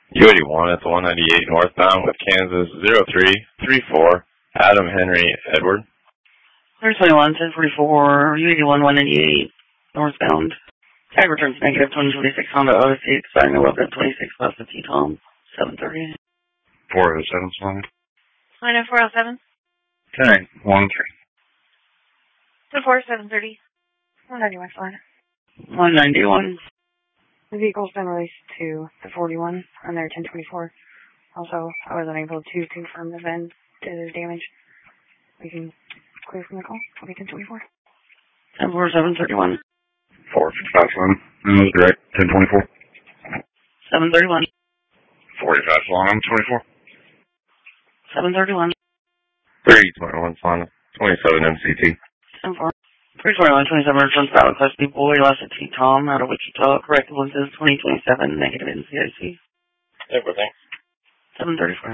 U81 at the 198 northbound with Kansas 0334, Adam Henry Edward. 321, 1044, U81 198 northbound. Tag returns negative 2026 Honda Odyssey, exciting about that 26 plus the T-Tom, 730. 407 Slide. Line 407. 10-8-1-3. 730. 191 Line. 191. The vehicle's been released to the 41 on their 1024. Also, I was unable to confirm the VIN due to the damage. We can clear from the call. I'll be 1024. 104731. 455 Slide. Direct 1024. 731. 45 Slide 24. 731. 321 Slide 27 MCT. 10-4. 321, 27 returns valid class B boy, lost at T-Tom out of Wichita, correctable says 2027, negative NCIC. Everything. 734.